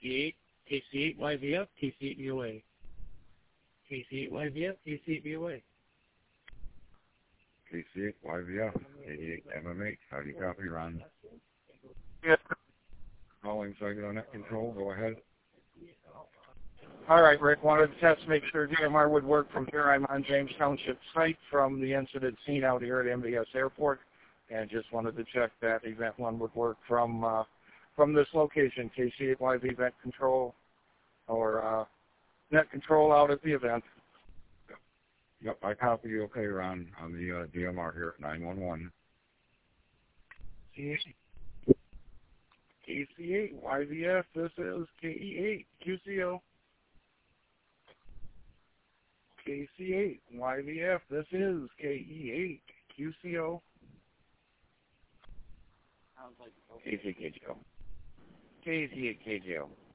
KC8, KC8YVF, KC8BOA. KC8YVF, KC8BOA. KC8YVF, 88MMH. How do you copy, Ron? Yeah. Calling Cyclone Net Control, go ahead. All right, Rick. Wanted to test, make sure DMR would work from here. I'm on James Township site from the incident scene out here at MBS Airport, and just wanted to check that Event 1 would work from this location, KC8YV Vent Control, or Net Control out at the event. Yep, I copy you okay, Ron, on the DMR here at 911. KC8YVF, this is KE8 QCO. KC8YVF, this is KE8 QCO. KC8KGO. KC8KGO.